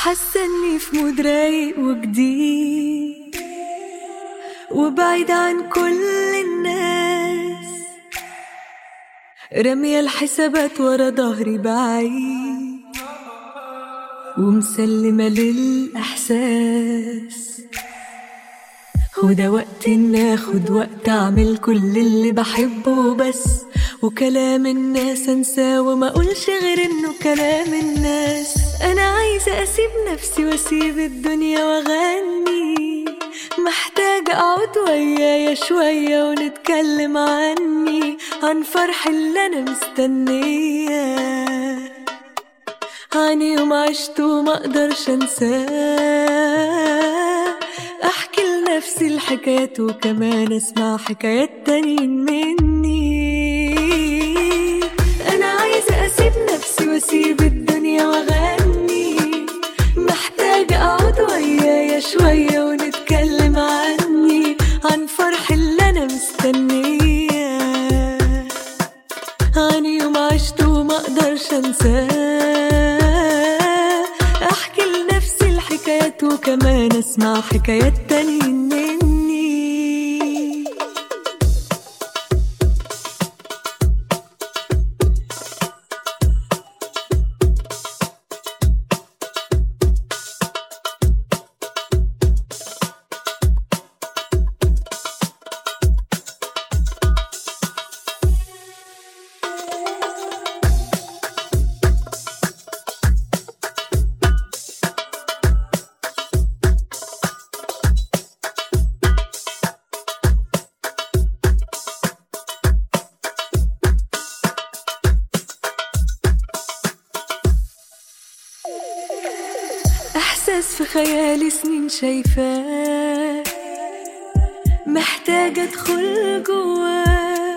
حاسة اني في مود رايق وجديد وبعيد عن كل الناس، رمية الحسابات ورا ظهري بعيد ومسلمة للإحساس. وده وقت إن آخد وقت أعمل كل اللي بحبه بس، وكلام الناس أنساه وما أقولش غير إنه كلام الناس. أنا عايزة أسيب نفسي وأسيب الدنيا وأغني، محتاجة أقعد ويايا شوية ونتكلم عني، عن فرح اللي أنا مستنياه، عن يوم عشته ما أقدرش أنساه. أحكي لنفسي الحكايات وكمان أسمع حكايات تانيين مني. أنا عايزة أسيب نفسي وأسيب الدنيا وأغني، محتاجة أقعد ويايا شوية ونتكلم عني، عن فرح اللي أنا مستنياه، عن يوم عشته وما أقدرش أنساه. أحكي لنفسي الحكايات وكمان أسمع حكايات تانيين مني. إحساس في خيالي سنين شايفاه، محتاجة أدخل جواه،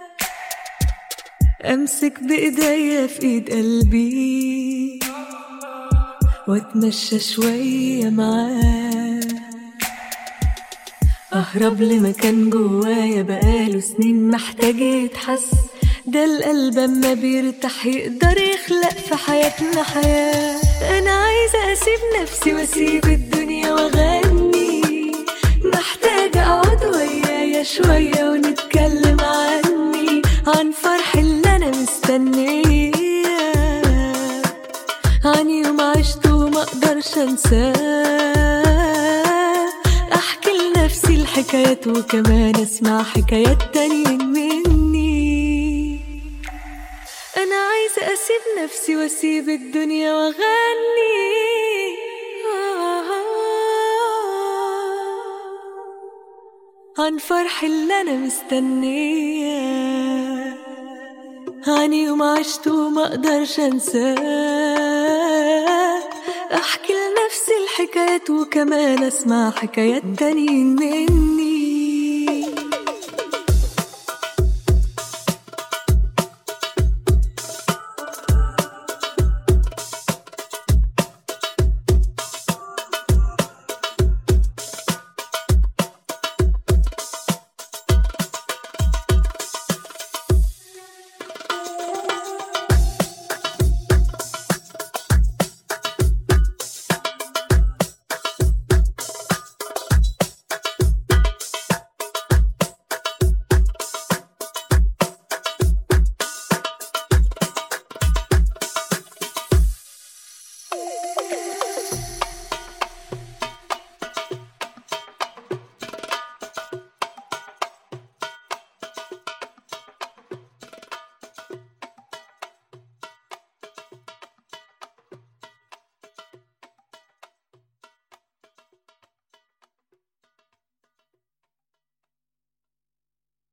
أمسك بإيديا في إيد قلبي وأتمشى شوية معاه، أهرب لمكان جوايا بقاله سنين محتاج يتحس. ده القلب اما بيرتاح يقدر يخلق في حياتنا حياة. أنا عايزة أسيب نفسي وأسيب الدنيا وأغني، محتاجة أقعد ويايا شوية ونتكلم عني، عن فرح اللي أنا مستنياه، عن يوم عشته وما أقدرش أنساه. أحكي لنفسي الحكايات وكمان أسمع حكايات تانيين مني. أنا عايزة أسيب نفسي وأسيب الدنيا وأغني، عن فرح اللي أنا مستنياه، عن يوم عشته وما أقدرش أنساه. أحكي لنفسي الحكايات وكمان أسمع حكايات تانيين مني.